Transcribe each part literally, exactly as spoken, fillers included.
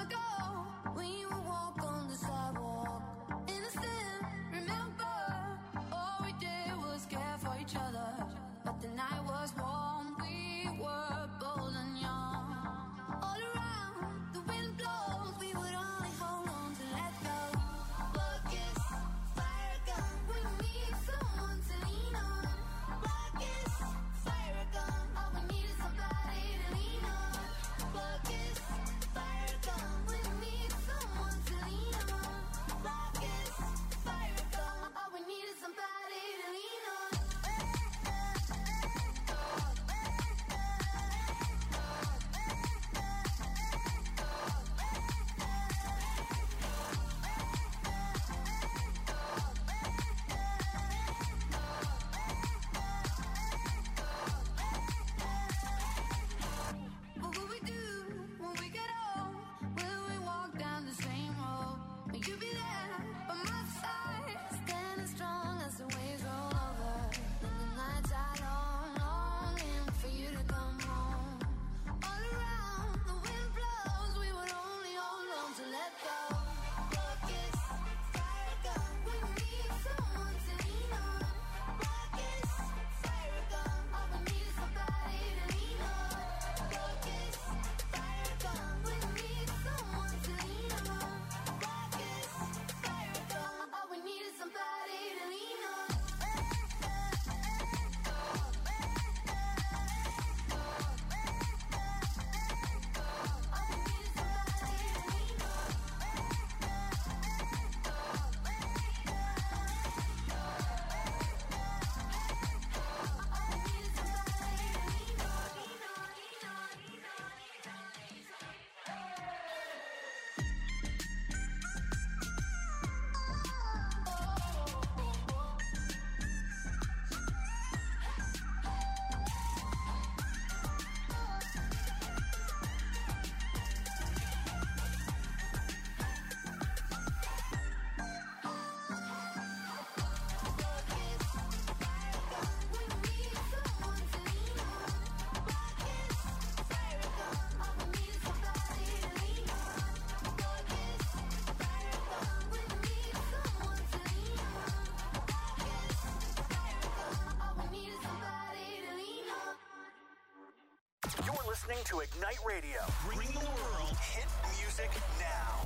listening to Ignite Radio. Bring the world hit music now.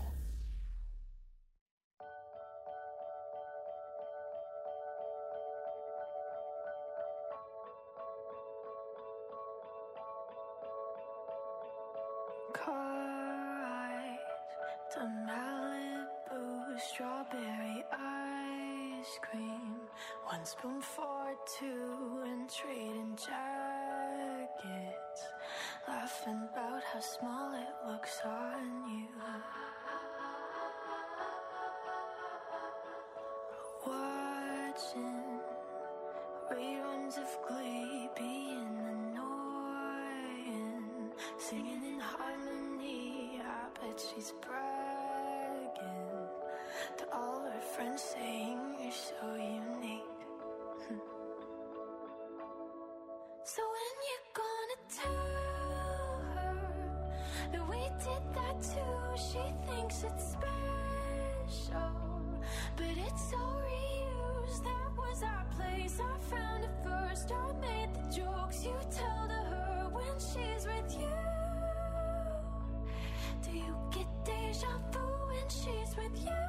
Car ride to Malibu, strawberry ice cream, one spoon for two, and trading jackets, laughing about how small it looks on you. Watching reruns of Glee, being annoying, singing in harmony. I bet she's bragging to all her friends, saying you're so unique. So when you gonna tell her that we did that too? She thinks it's special, but it's so reused. That was our place, I found it first. I made the jokes you tell to her when she's with you. Do you get deja vu when she's with you?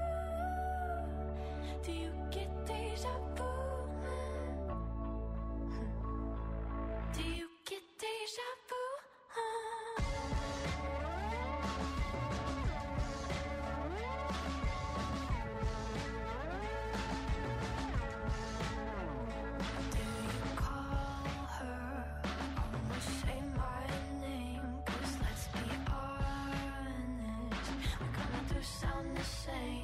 Do you get deja vu? Do you get deja vu? Do you call her? Almost say my name, 'cause let's be honest, we kinda do sound the same.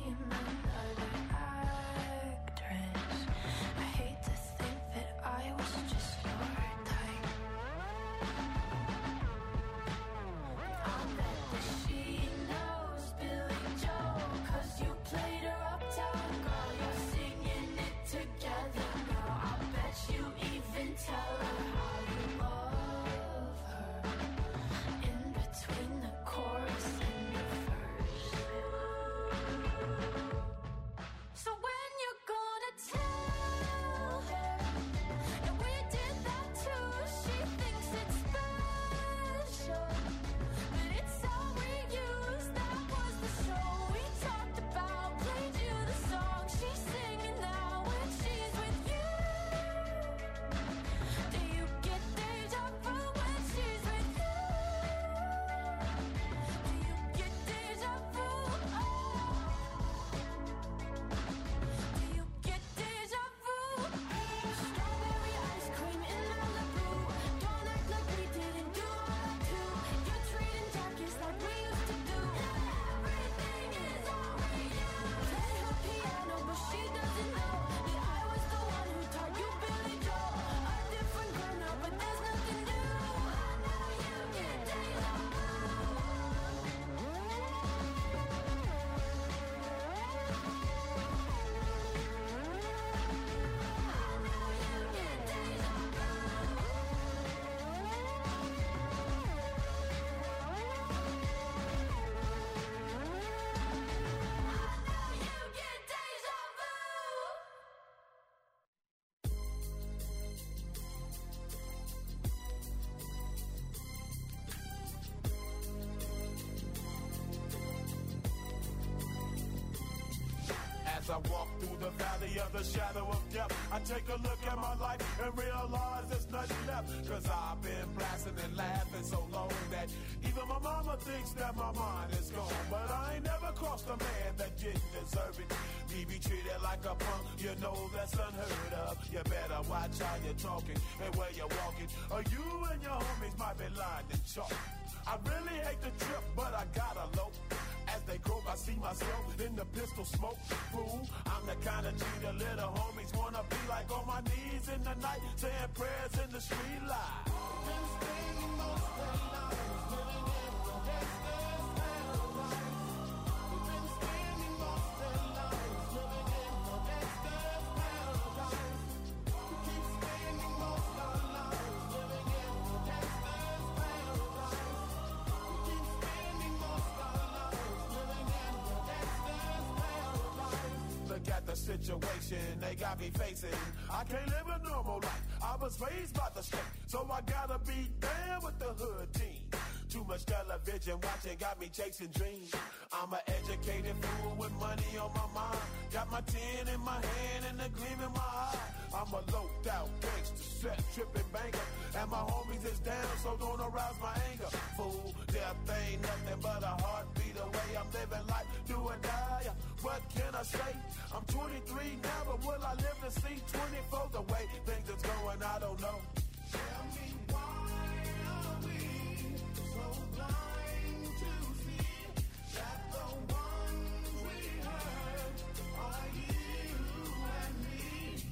the valley of the shadow of death, I take a look at my life and realize there's nothing left. Cause I've been blasting and laughing so long that even my mama thinks that my mind is gone. But I ain't never crossed a man that didn't deserve it. Me be treated like a punk, you know that's unheard of. You better watch how you're talking and where you're walking, or you and your homies might be lying in chalk. I really hate the trip, but I gotta low. As they croak, I see myself in the pistol smoke. Fool, I'm the kind of G the little homies wanna be like, on my knees in the night, saying prayers in the street light. Been spending most of their lives living in the gangster's paradise. We've been spending most of their lives living in the gangster's paradise. We keep spending most of our lives living in the gangster's paradise. We keep spending most of our lives living in the gangster's paradise. Look at the situation they got me facing. I can't live a normal life. I was raised by the state, so I gotta be down with the hood team. Too much television watching got me chasing dreams. I'm an educated fool with money on my mind. Got my tin in my hand and a gleam in my eye. I'm a loped out gangster, set tripping banker, and my homies is down, so don't arouse my anger. Fool, death ain't nothing but a heartbeat away. I'm living life, do or die. What can I say? I'm twenty-three now, but will I live to see twenty-four? The way things is going, I don't know. Tell me why are we so blind to see that the ones we hurt are you and me?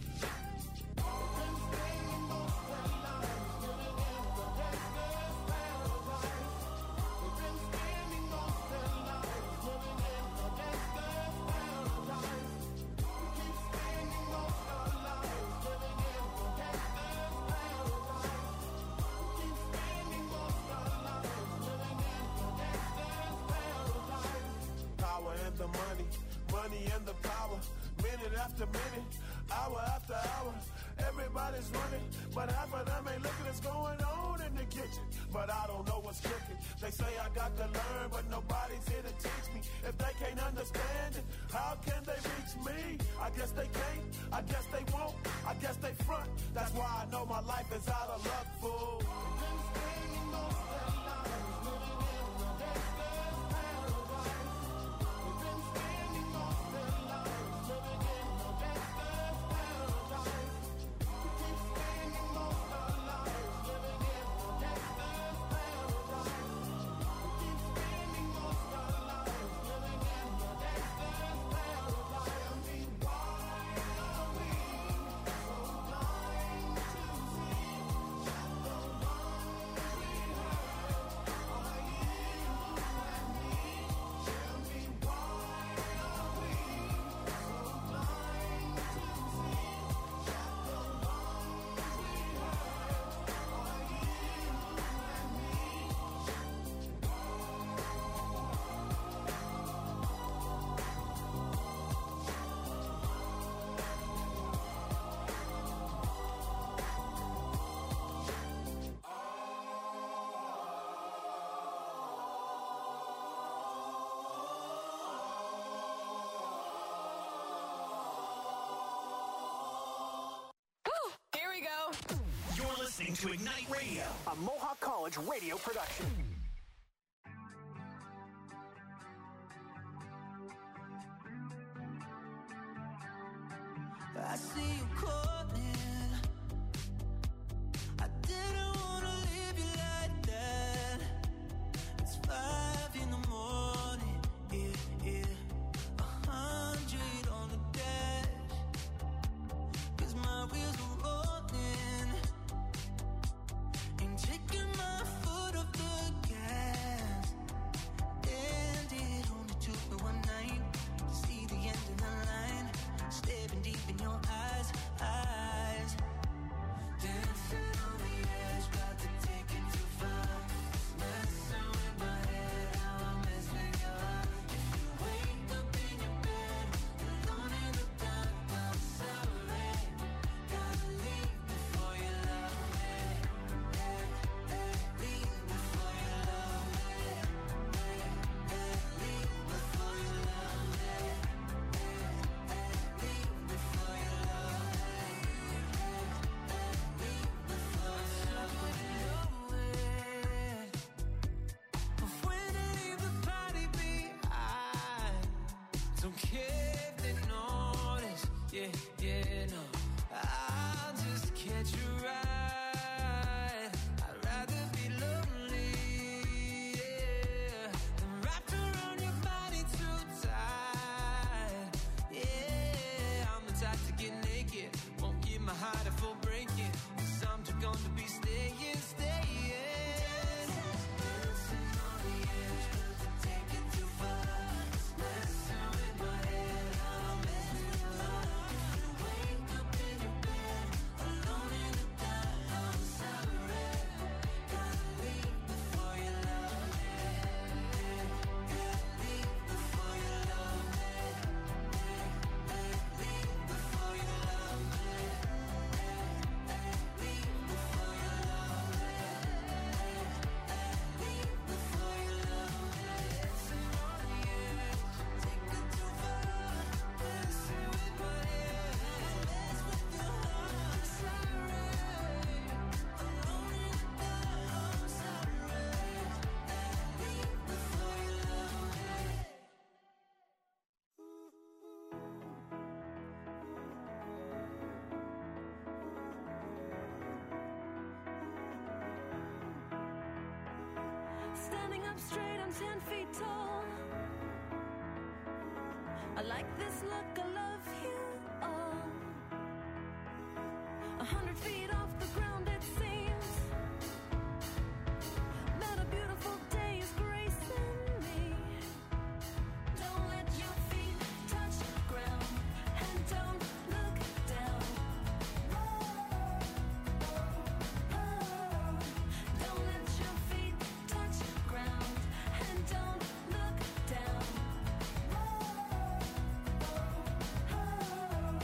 We've been spending most of our lives living in the gangster's paradise. We've been spending most of our lives living in the gangster's paradise. We keep spending most of our lives living in the gangster's paradise. We keep spending most of our lives living in the gangster's paradise. Power and the money, money and the power. Minute after minute, hour after hour, everybody's running, but half of them ain't looking what's going on in the kitchen. But I don't know what's cooking. They say I got to learn, but nobody's here to teach me. If they can't understand it, how can they reach me? I guess they can't, I guess they won't, I guess they front. That's why I know my life is out of luck, fool. We've been spending most of our lives living in the gangster's paradise. We've been spending most of our lives living in the gangster's paradise. We keep spending most of our lives living in the gangster's paradise. We keep spending most of our lives living in the gangster's paradise. Tell me why are we so blind to see that the ones we hurt are you and me? Tell me why are we so blind to see that the ones we hurt are you and me? Here we go. You're listening to Ignite Radio, a Mohawk College radio production. I see you calling. I didn't wanna leave you like that. It's five in the morning, yeah, yeah. A hundred on the dash, 'cause my wheels are rolling. Ain't taking my foot off the gas. And it only took me one night to see the end of the line. Staring deep in your eyes, I don't care if they notice. Yeah, yeah, no, I'll just catch a ride. I'd rather be lonely, yeah, than wrapped around your body too tight. Yeah, I'm the type to get naked, won't give my heart a full breaking, 'cause I'm too gone to be staying, staying. Standing up straight, I'm ten feet tall. I like this look, I love you all. A hundred feet off the ground it seems, that a beautiful day is gracing me. Don't let your feet touch the ground, and don't look down. Oh, oh, oh. Don't let your feet touch the ground, and don't look down. Oh, oh, oh.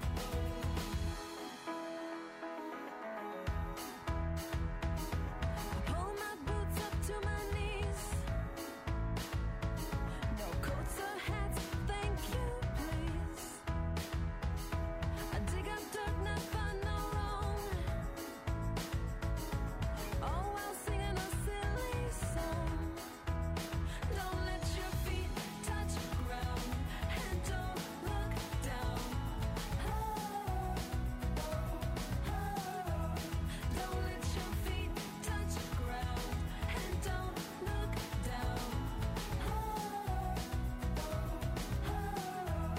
Pull my boots up to my knees. No coats or hats, thank you, please. I dig up dirt, not find no wrong. All while singing a silly song. Don't let your feet touch the ground, and don't look down. Oh, oh, oh. Don't let your feet touch the ground, and don't look down. Oh, oh, oh.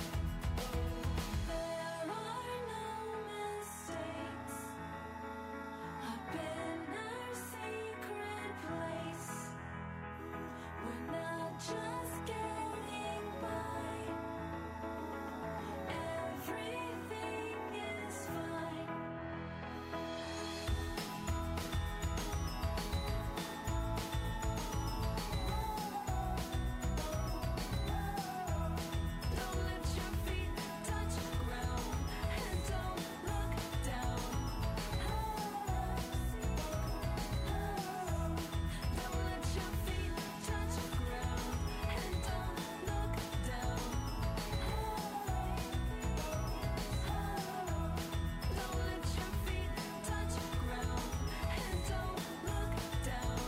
There are no mistakes. I've been our secret place. We're not just getting by. Everything is fine. Don't let your feet touch the ground, and don't look down. Don't let your feet touch the ground, and don't look down. Don't let your feet touch the ground, and don't look down.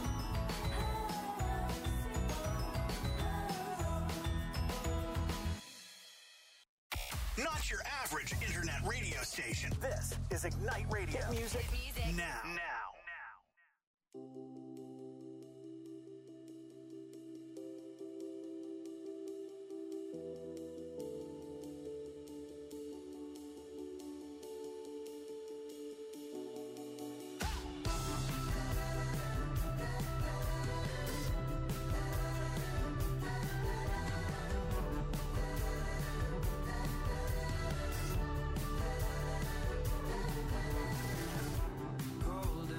Not your average internet radio station. This is Ignite Radio. Hit music, now. Now. Golden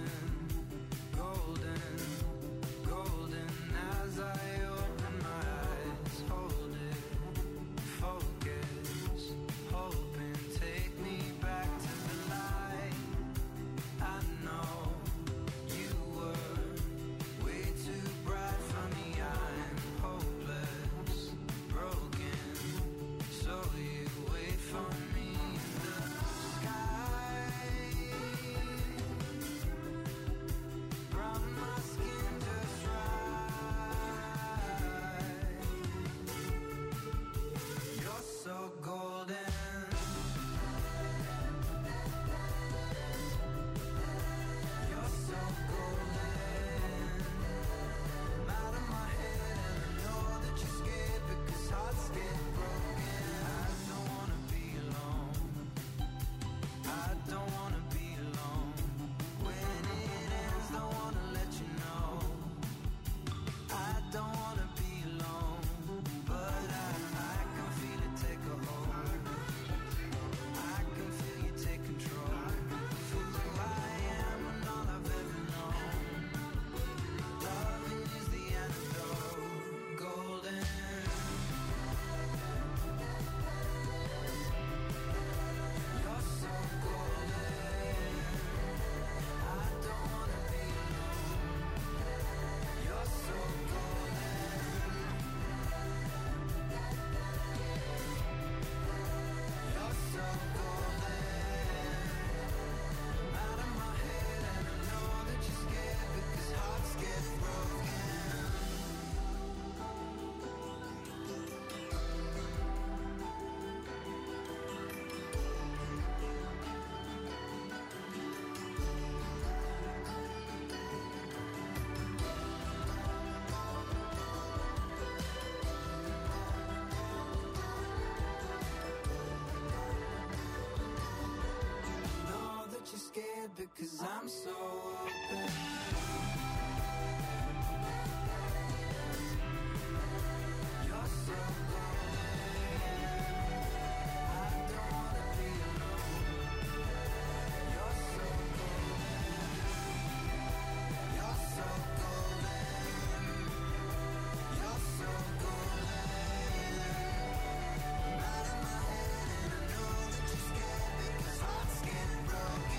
'cause I'm so open. You're so golden. I don't wanna be alone. You're so golden. You're so golden. You're so golden. I'm out of my head and I know that you're scared because hearts get broken.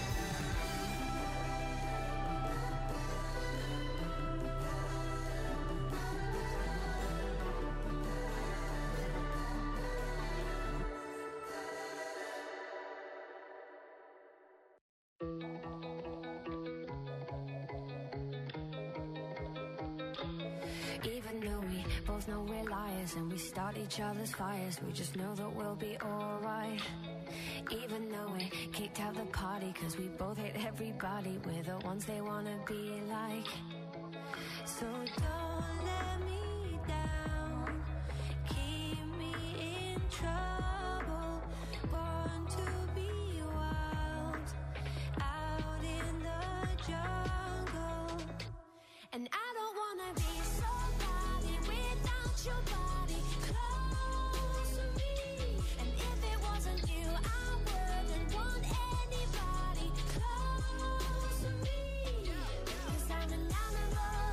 Even though we both know we're liars and we start each other's fires, we just know that we'll be alright. Even though we kicked out the party cause we both hate everybody, we're the ones they wanna be like. So don't let me down, keep me in trouble, born to be wild, out in the jungle. And I don't wanna be somebody without your body close to me. And if it wasn't you, I wouldn't want anybody close to me. 'Cause I'm an animal,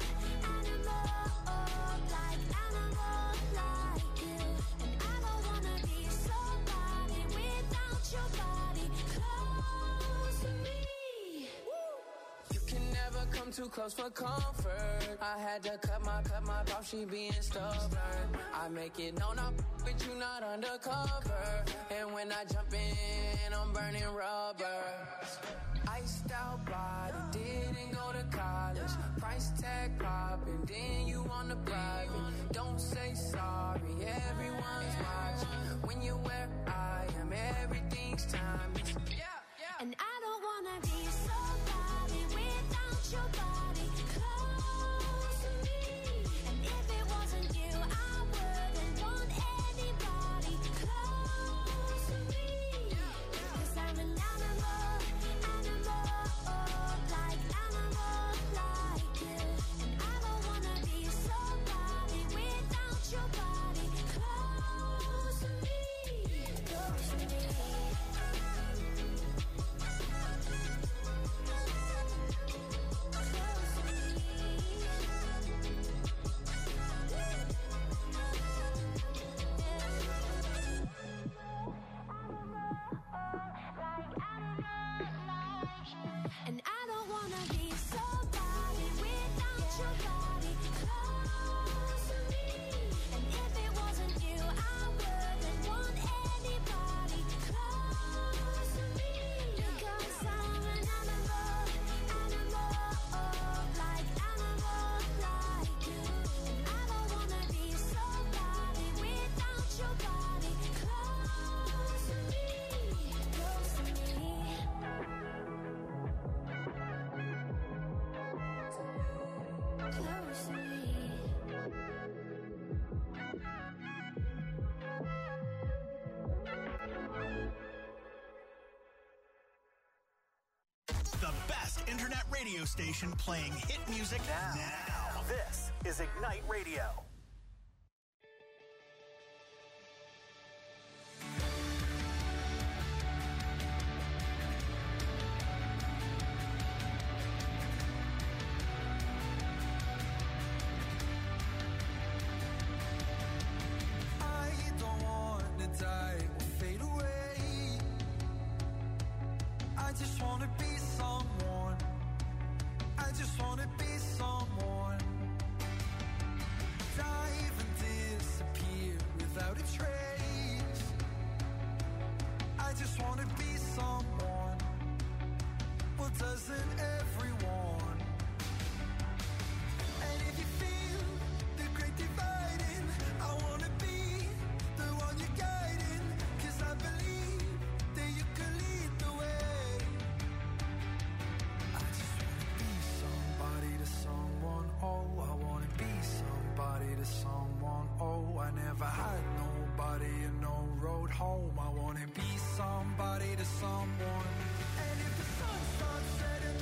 animal, like animal, like you. And I don't wanna be somebody without your body close to me. You can never come too close for comfort. I had to cut my, cut my off, she being stubborn. I make it known I'm with you, not undercover. And when I jump in, I'm burning rubber. Iced out body, didn't go to college. Price tag popping, then you on the private. Don't say sorry, everyone's watching. When you're where I am, everything's timeless. And I don't wanna be somebody without your body close to me. And if it wasn't you, I wouldn't want anybody close to me. 'Cause I'm an animal, animal, like animal, like you. And I don't wanna be somebody without your body close to me, close to me. And I don't wanna be somebody without your body close to me. And if it wasn't you, I wouldn't want anybody close to me. Because I'm an animal, animal, like animal, like you. And I don't wanna be somebody without your body close to me, close to me. Close to me. The best internet radio station playing hit music now. now. This is Ignite Radio. I don't wanna die or fade away. I just wanna be someone. I just wanna be someone. Dive and disappear without a trace. I just wanna be someone. Well, doesn't everyone? And if you feel the great dividing, I wanna be the one you're guiding. 'Cause I believe that you can lead the way. I just wanna be somebody to someone. Oh, I wanna be somebody to someone. Oh, I never had nobody and no road home. I wanna be somebody to someone. And if the sun starts setting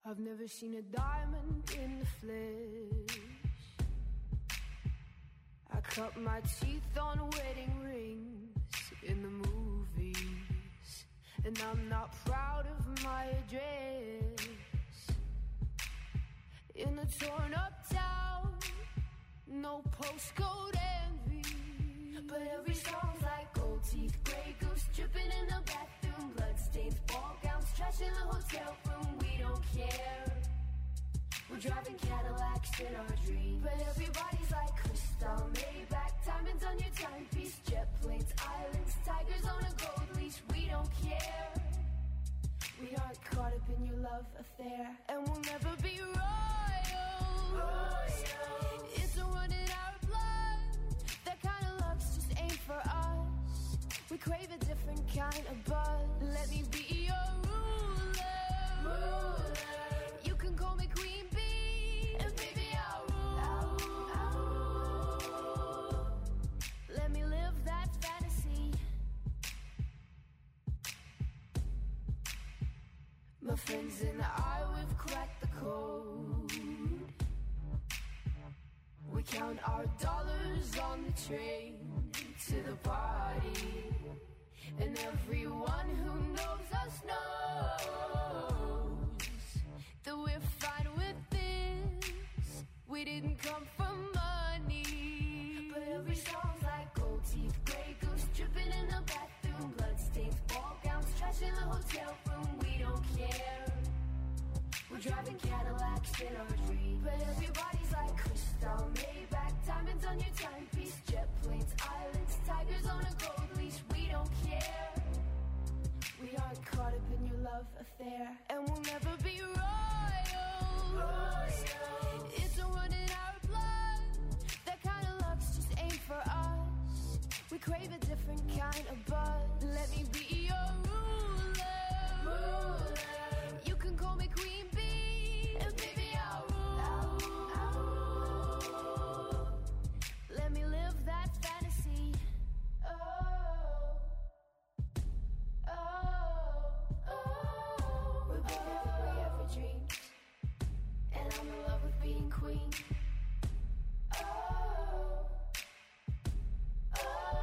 I've never seen a diamond in the flesh. I cut my teeth on wedding rings in the movies, and I'm not proud of my address. In a torn up town, no postcode envy, but every song's like gold teeth, grey goose dripping in the bathroom, bloodstains, ball gowns, trash in the hotel room. We don't care. We're driving Cadillacs in our dreams, but everybody's like crystal, Maybach, diamonds on your timepiece, jet planes, islands, tigers on a gold leash. We don't care. We aren't caught up in your love affair, and we'll never be royals. Royals. It's a run in our blood. That kind of love's just ain't for us. We crave a different kind of buzz. Let me be your ruler. Ruler. You can call me Queen Bee, and baby I'll rule. I'll rule. Let me live that fantasy. My friends and I, we've cracked the code. We count our dollars on the train to the party, and everyone who knows us knows that we're fine with this. We didn't come for money, but every song's like gold teeth, grey goose dripping in the bathroom, bloodstains, ball gowns, trash in the hotel room. We don't care. We're driving Cadillacs in our dreams, but everybody's like crystal, Maybach, diamonds on your timepiece, jet planes, islands, tigers on a gold leash. We don't care. We aren't caught up in your love affair, and we'll never be royals. Royals. It's a run in our blood. That kind of love's just ain't for us. We crave a different kind of buzz. Let me be your ruler. Ruler. You can call me Queen Bee, and baby I'll rule. I'll rule. Let me live that fantasy. Oh, oh, oh. We're bigger than we ever dreamed, and I'm in love with being queen. Oh, oh,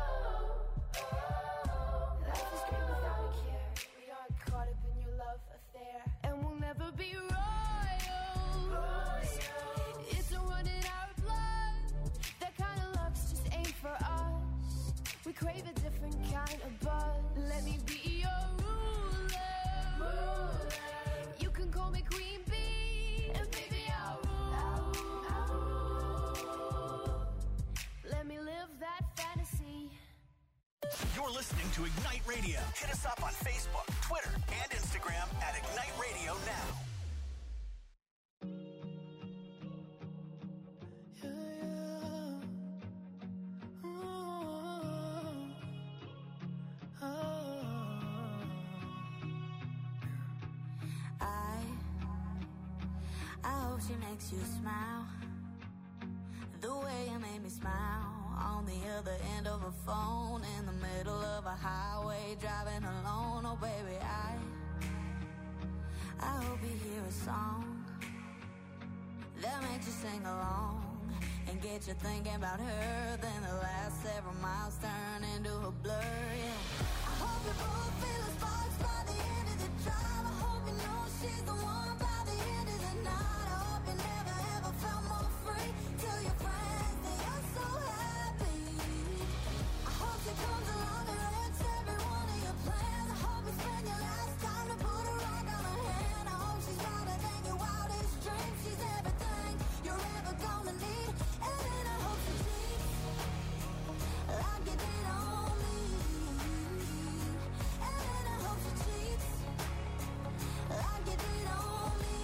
oh. Life is great without a care. We aren't caught up in your love affair, and we'll never be royals. Royals. It's a run in our blood. That kind of love's just ain't for us. We crave a different kind of buzz. Let me be your ruler. Ruler. You can call me Queen Bee, and baby I'll rule. I'll rule. Let me live that fantasy. You're listening to Ignite Radio. Hit us up on Facebook, Twitter, and Instagram at Ignite Radio Now. I, I hope she makes you smile. The way you made me smile on the other end of a phone in the middle of a highway driving alone. Oh baby, I, I hope you hear a song that makes you sing along and get you thinking about her. Then the last several miles turn into a blur. Yeah. I hope you both feel the sparks by the end of the drive. I hope you know she's the one by the end of the night. I hope you never ever felt more free. Tell your friends that you're so happy. I hope she comes along and wrecks every one of your plans. I hope you spend your last time to put a rock on her hand. I hope she's louder than your wildest dreams. She's everything you're ever gonna need. And then I hope she cheats like you did on me. And then I hope she cheats like you did on me.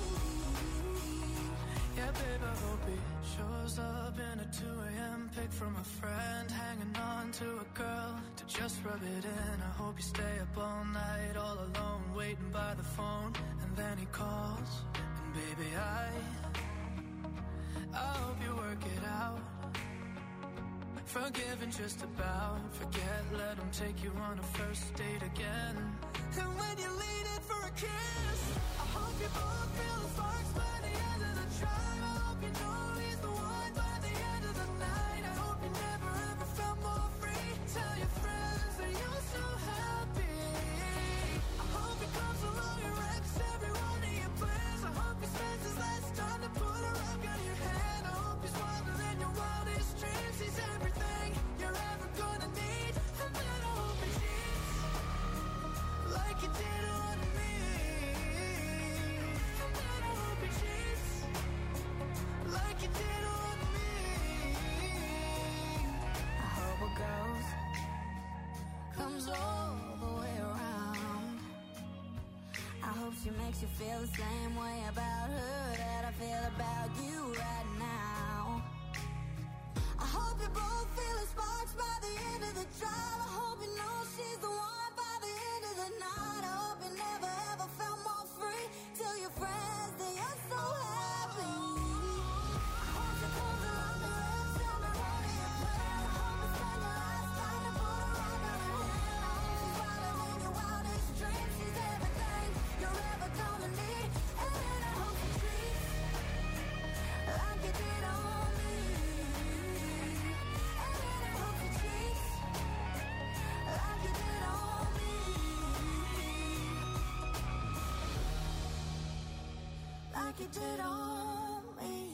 Yeah, babe, I hope he shows up in a two a.m. pic from a friend, hanging on to a girl to just rub it in. I hope you stay up all night, all alone, waiting by the phone, and then he calls, and baby, I, I hope you work it out. Forgiving just about, forget, let him take you on a first date again. And when you lean in for a kiss, I hope hope you both feel the sparks by the end of the drive. I hope you know he's the one by the end of the night. I hope you never ever felt more free. Tell your friends that you're so happy. I hope he comes along and wrecks every one of your plans. I hope he spends his last time to put a rock on your hand. I hope he's wilder than your wildest dreams. He's everything you're ever gonna need. And then I hope he cheats like you did on me. And then I hope he cheats like you did on me. I hope a ghost comes all the way around. I hope she makes you feel the same way about her that I feel about you right now. I hope you both feel the sparks by the end of the drive. I hope you know she's the one by the end of the night. I hope you never ever felt more free. Tell your friends that you're so happy. I hope she comes along and wrecks every one of your plans. I hope you spend your last time to put a rock on her hand. I hope she's wilder than your wildest dreams. She's everything you're ever gonna need. And then I hope she treats like you did on me. And then I hope she treats like you did on me. Like you did on me.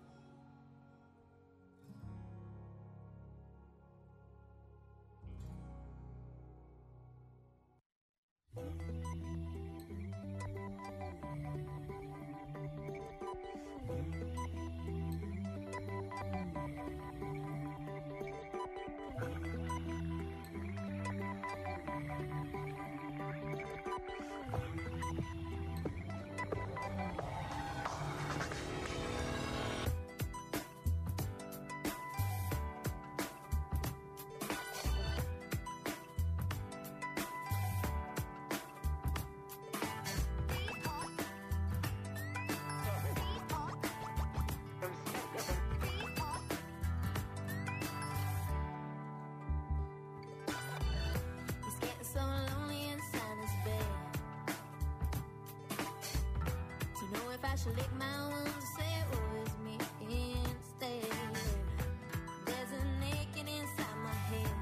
It's getting so lonely inside this bed. Do you know if I should lick my wounds or say it was me instead? There's a naked inside my head.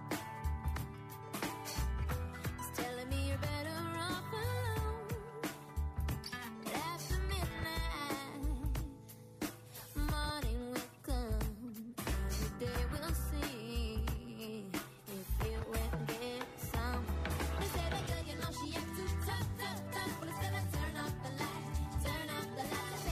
It's telling me you're better off alone. But after midnight, morning will come. Every day we'll see if it went and get some. They say that girl, you know she acts too tough, tough, tough. But instead I turn off the light, turn off the light.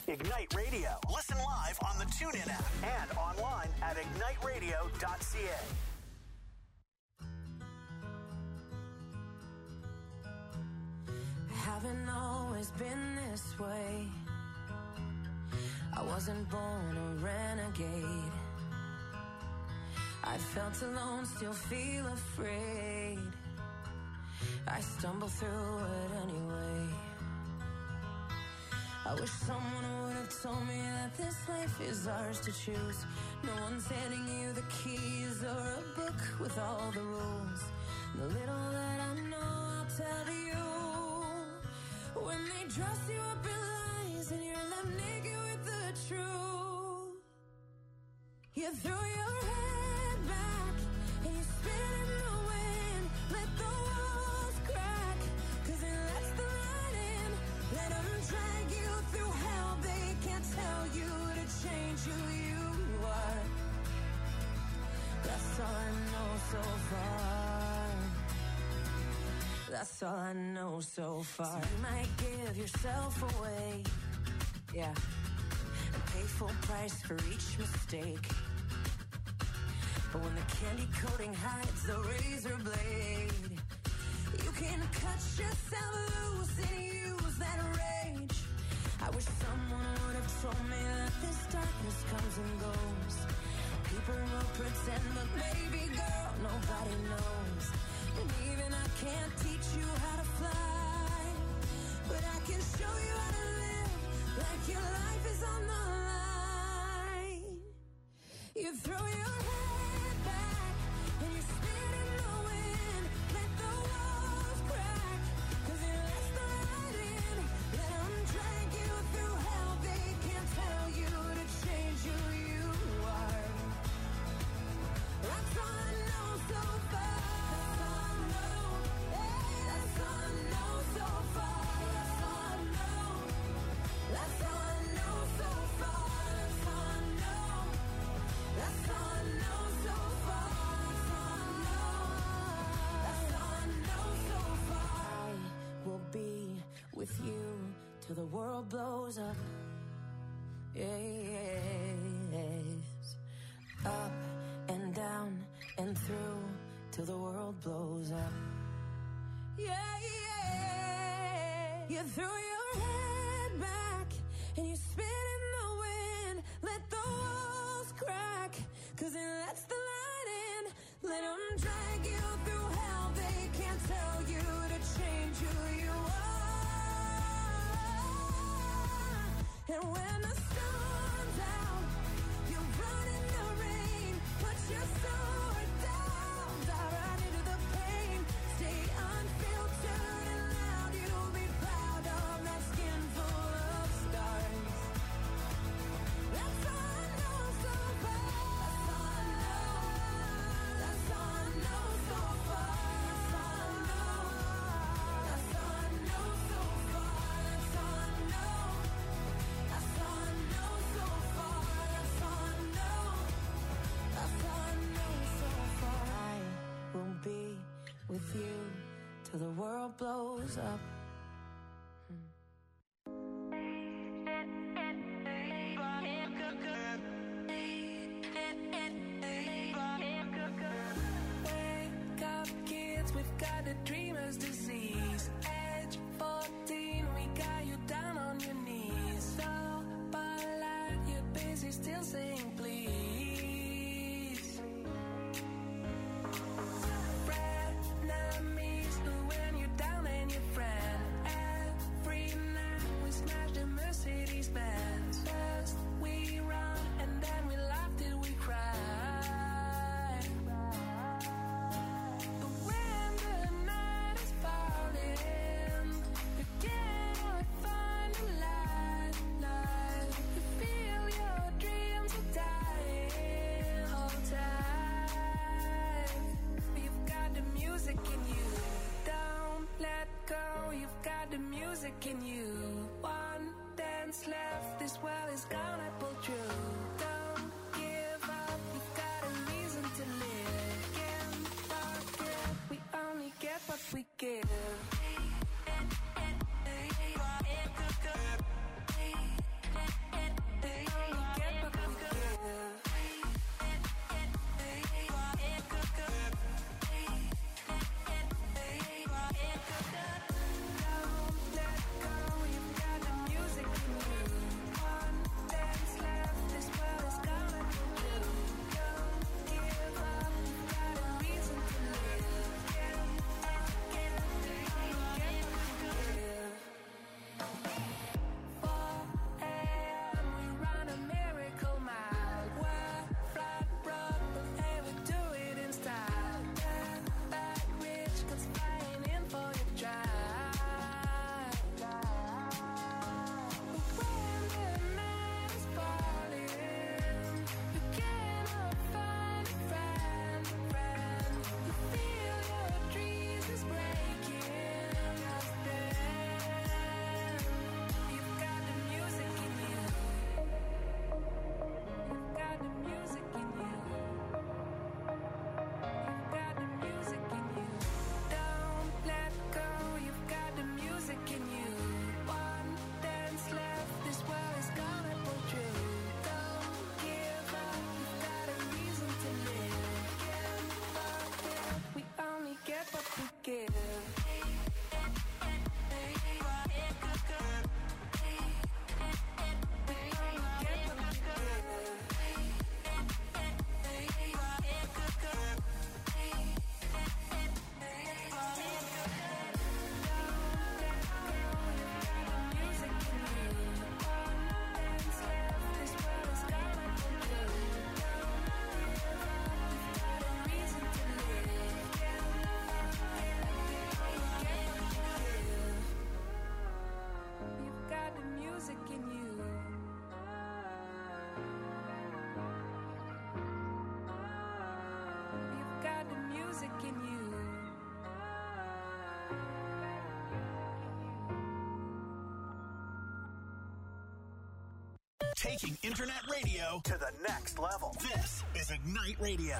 Ignite Radio. Listen live on the TuneIn app and online at ignite radio dot c a. Haven't always been this way. I wasn't born a renegade. I felt alone, still feel afraid. I stumble through it anyway. I wish someone would have told me that this life is ours to choose. No one's handing you the keys or a book with all the rules. The little that I know, I'll tell you. When they dress you up in lies and you're left naked with the truth, you throw your head back and you spin in the wind. Let the walls crack, cause it lets the light in. Let them drag you through hell. They can't tell you to change who you are. That's all I know so far. That's all I know so far. So you might give yourself away, yeah, and pay full price for each mistake. But when the candy coating hides the razor blade, you can cut yourself loose and use that rage. I wish someone would have told me that this darkness comes and goes. People will pretend, but baby girl, nobody knows. And even I can't teach you how to fly, but I can show you how to live like your life is on the line. You throw your head back and you spin in the wind. Let the walls crack, cause it lets the light in. Let them drag you through hell. They can't tell you to change who you are. That's all I know so far. With you till the world blows up. Yes. Up and down and through till the world blows up. Yeah, yeah. You throw your head back and you spin in the wind. Let the walls crack, cause it lets the light in. Let them drag you through hell. They can't tell you to change who you are. And when the storm's out, you run in the rain. Put your sword down, dive right into the pain. Stay unfiltered and loud. You'll be proud of that skin full of stars. That's all I know so far. That's all I know. That's all I know so far. That's all I know. That's all I know so far. That's all I know. That's all I know so far. That's all I know. That's all I know so far. I will be with you till the world blows up. Wake up, kids, we've got the dreamer's disease. Age fourteen, we got you down on your knees. So polite, you're busy still saying please. Frenemies, when you're down and your friend. Every night we smash the Mercedes Benz. First we run and then we laugh till we cry. But when the night is falling, you cannot find a light, light. You feel your dreams are dying. Hold tight. You've got the music in you. Don't let go. You've got the music in you. One dance left. This world is gonna pull through. Don't give up. You've got a reason to live. Can't forget. We only get what we give. Taking internet radio to the next level. This is Ignite Radio.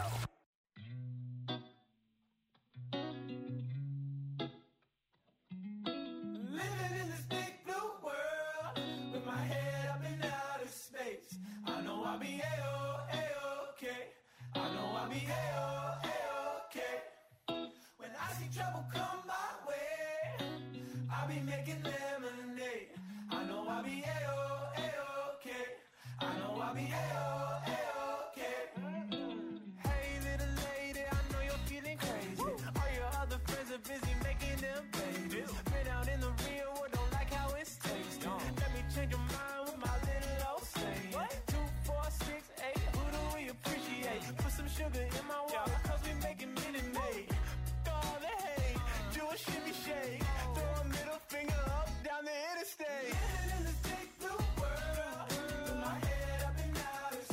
Living in this big blue world with my head up in outer space. I know I'll be A-O, A-okay. I know I'll be A-O, A-okay. When I see trouble come my way, I'll be making lemonade. I know I'll be A-O, A-okay. I know I'll be A-O, A-okay. Hey little lady, I know you're feeling crazy. All your other friends are busy making them babies. Been out in the real world, don't like how it's tasting. Let me change your mind with my little old saying. Two, four, six, eight, who do we appreciate? Put some sugar in my water, cause we making Minute Maid. All the hate, do a shimmy shake. Throw a middle finger up down the interstate. Living in this big blue world, with my head up in outer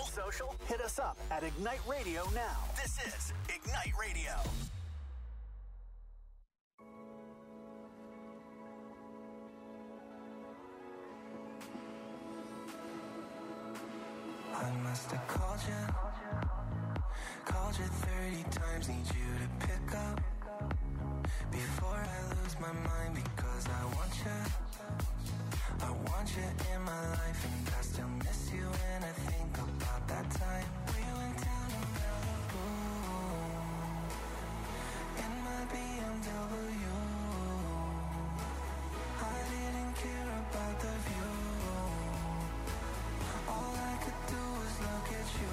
social? Hit us up at Ignite Radio now. This is Ignite Radio. I must have called you, called you thirty times, need you to pick up before I lose my mind, because I want you, I want you in my life, and I still miss you when I think about that time we went down to Malibu in my B M W. I didn't care about the view, all I could do was look at you.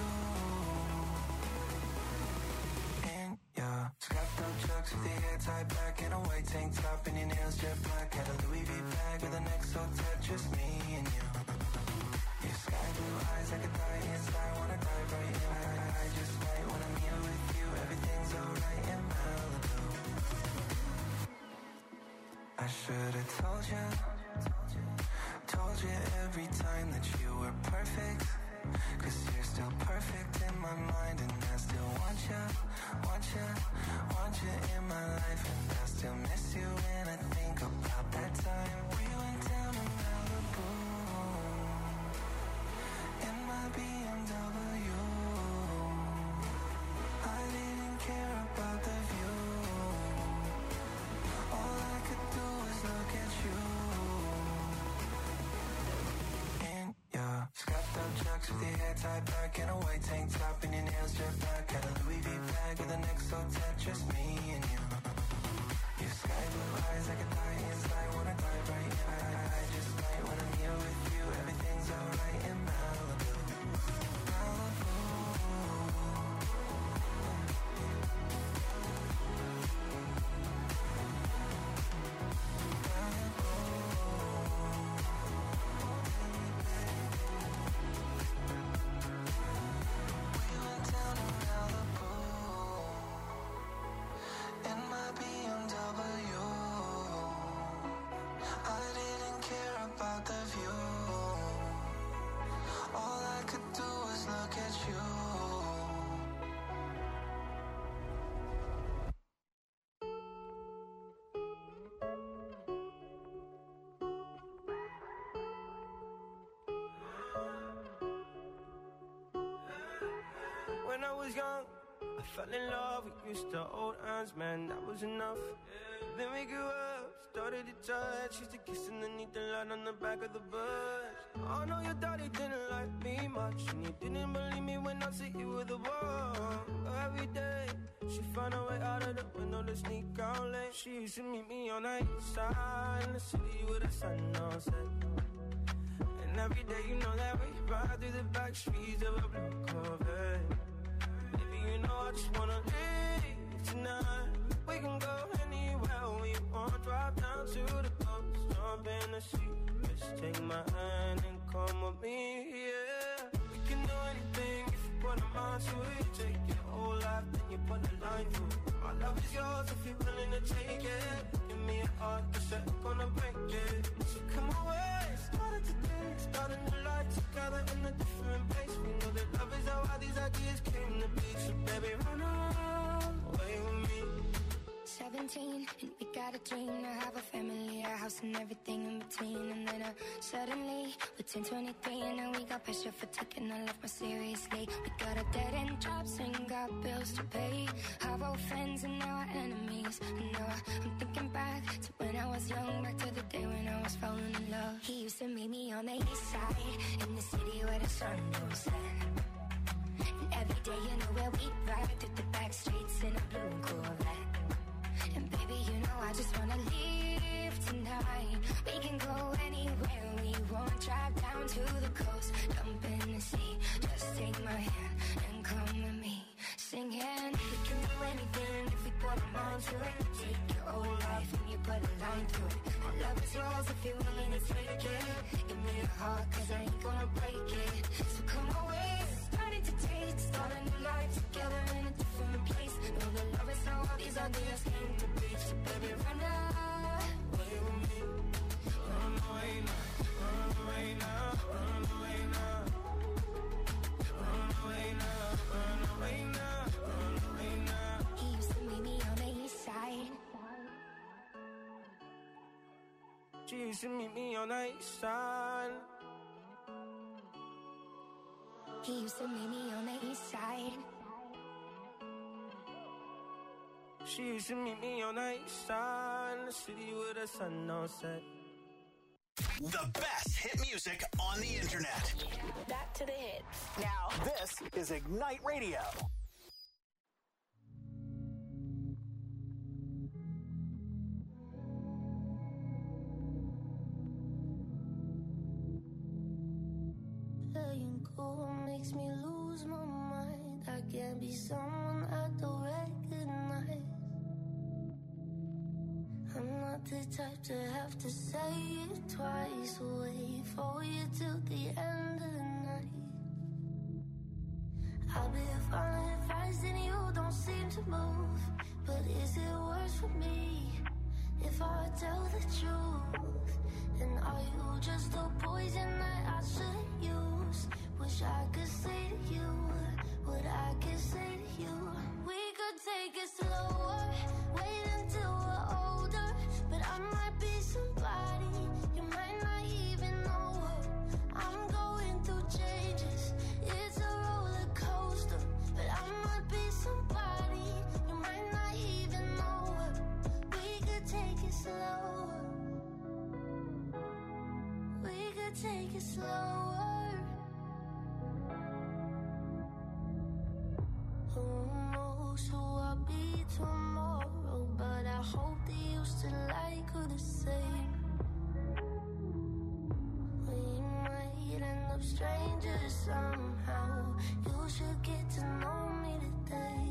In your scuffed up chucks with your hair tied back and a white tank top and your nails jet black. Had a Louis V bag with an X O tat, just me and you. Your sky blue eyes, I could die inside, wanna dive right in. I, I, I just might when I'm here with you, everything's alright in Malibu. I should've told you, told you every time that you were perfect, cause you're still perfect in my mind, and I still want you, want you, want you in my life, and I still miss you when I think about that time we went down to Malibu in my B M W. I didn't care about the view, all I could do was look at you. In your scuffed up chucks with your hair tied back and a white tank top and your nails jet black. Had a Louis V bag with an X O tat, just me and you. Your sky blue eyes, I could die inside, wanna dive right in. I, I, I just might when I'm here with you, everything's alright in Malibu. Malibu. When I was young, I fell in love, we used to hold hands, man, that was enough. Then we grew up, started to touch, used to kiss underneath the light on the back of the bus. I know your daddy didn't like me much, and he didn't believe me when I said you were the one. Every day, she found a way out of the window to sneak out late. She used to meet me on the east side, in the city with the sun on set. And every day, you know that we ride through the back streets of a blue Corvette. You know I just wanna leave tonight. We can go anywhere we want. Drive down to the coast, jump in the sea. Just take my hand and come with me, yeah. We can do anything if you put a mind to it. Take your whole life, then you put a line through it. My love is yours if you're willing to take it. Give me a heart, cause I'm gonna break it. So come away, started today, starting the life together in a different place. We know that love is how all these ideas came to be. So baby, run away with me. Seventeen, and we got a dream to have a family, a house and everything in between. And then uh, suddenly, we're ten twenty-three, and now we got pressure for taking our life more seriously. We got a dead end jobs and got bills to pay. Our old friends and now our enemies. And now I, I'm thinking back to when I was young, back to the day when I was falling in love. He used to meet me on the east side, in the city where the sun goes set. And every day, you know where we ride through the back streets in a blue Corvette. And baby, you know I just wanna leave tonight. We can go anywhere we want. Drive down to the coast, jump in the sea. Just take my hand and come with me. Singing, we can do anything if we put our mind to it. Take your whole life and you put a line through it. My love is yours if you're willing to take it. Give me a heart, cause I ain't gonna break it. So come away, starting to taste, start a new life together in a different place. Know that love is how all these ideas came to be. So baby, run away with me. Run away now, run away now, run away now. Run She used to meet me on the east side. He used to meet me on the east side. She used to meet me on the east side, in the city where the sun don't set. The best hit music on the internet. Back to the hits. Now, this is Ignite Radio. Playing cool makes me lose my mind. I can't be someone I don't recognize. I'm not the type to have to say it twice. Wait for you till the end of the night. I'll be following advice and you don't seem to move. But is it worse for me if I tell the truth? And are you just a poison that I shouldn't use? Wish I could say to you what I could say to you. We could take it slower, wait until we're older. But I might be somebody you might not even know her. I'm going through changes, it's a roller coaster. But I might be somebody you might not even know her. We could take it slower. We could take it slower. Who knows who I'll be tomorrow? But I hope that you still like her the same. We might end up strangers somehow. You should get to know me today.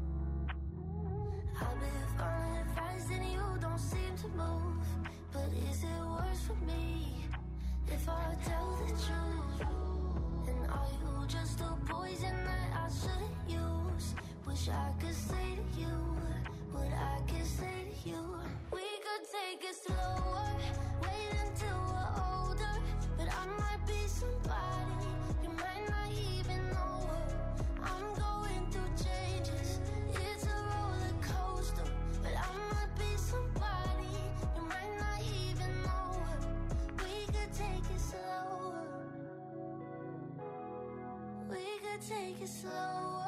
I've been following advice and you don't seem to move. But is it worse for me if I tell the truth? And are you just a poison that I shouldn't use? Wish I could say to you what I could say to you. We could take it slower, wait until we're older. But I might be somebody you might not even know her. I'm going through changes, it's a roller coaster. But I might be somebody you might not even know her. We could take it slower. We could take it slower.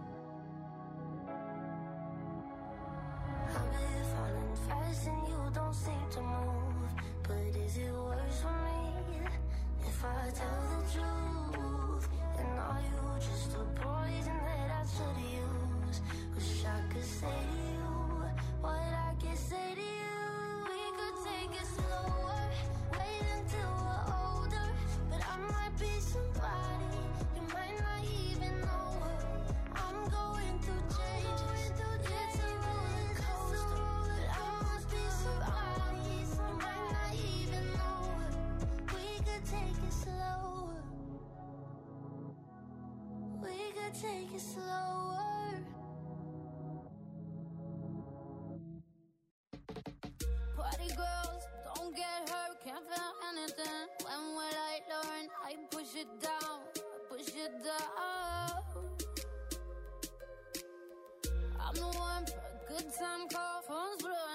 I've been falling fast and you don't seem to move. But is it worse for me if I tell the truth? And are you just a poison that I should use? Wish I could say to you what I can say to you. We could take it slower, wait until we're older. But I might be somebody you might not even know her. I'm going through changes, it's a roller coaster. But I must be somebody you might not even know her. We could take it slower. We could take it slower. Party girls, don't get hurt, can't feel anything. When will I learn? I push it down, I push it down. I'm the one for a good time call, phone's blue.